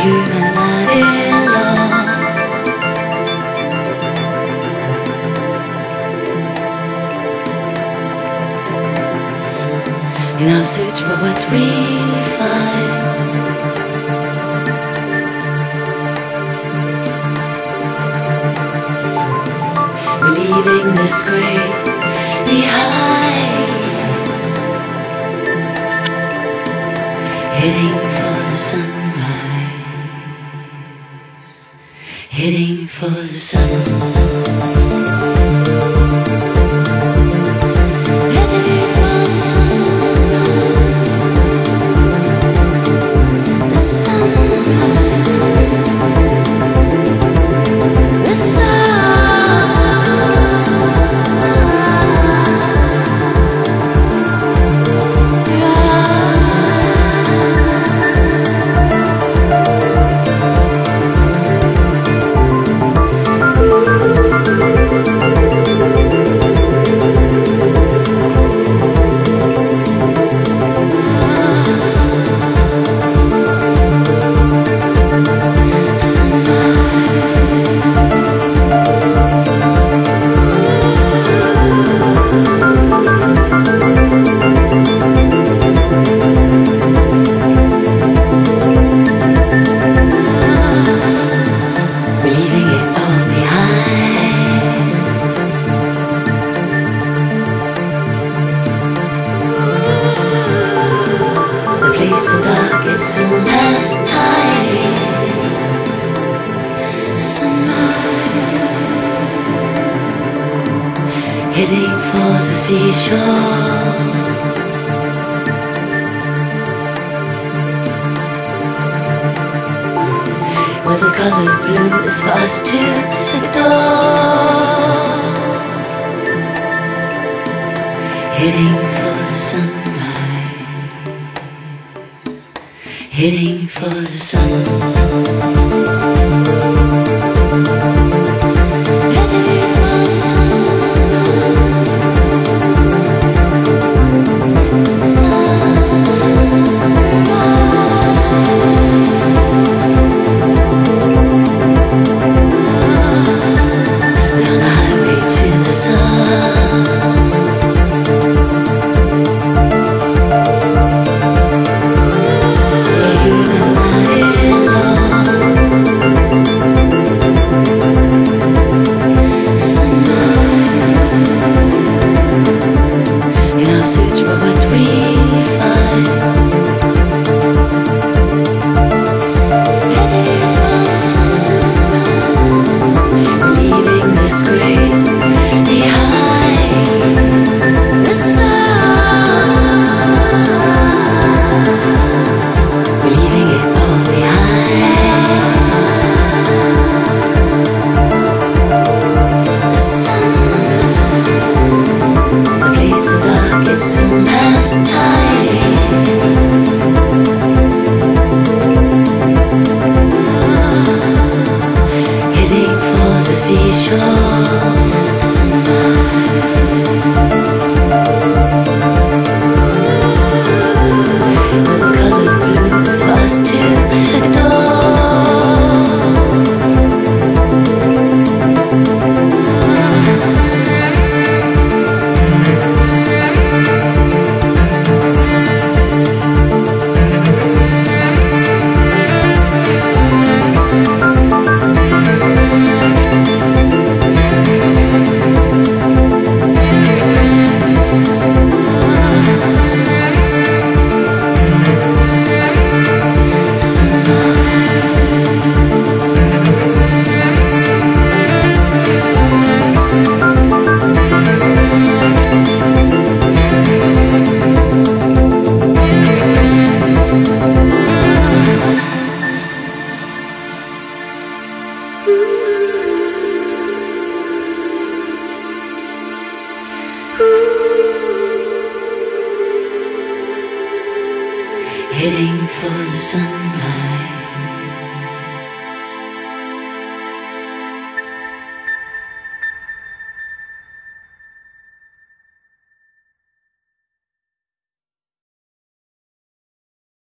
you are not alone. In our search for what we find, we're leaving this grave behind, heading for the sunrise, heading for the sun. So dark as soon as time, heading for the seashore, where the color blue is for us to adore, heading for the sunrise, heading for the sun. Search for what we find, heading for the sun, leaving this grave behind, the sun, leaving it all behind, the sun, the place so dark as soon as time, heading for the seashore, where the color blue is for us to adore, heading for the sunrise.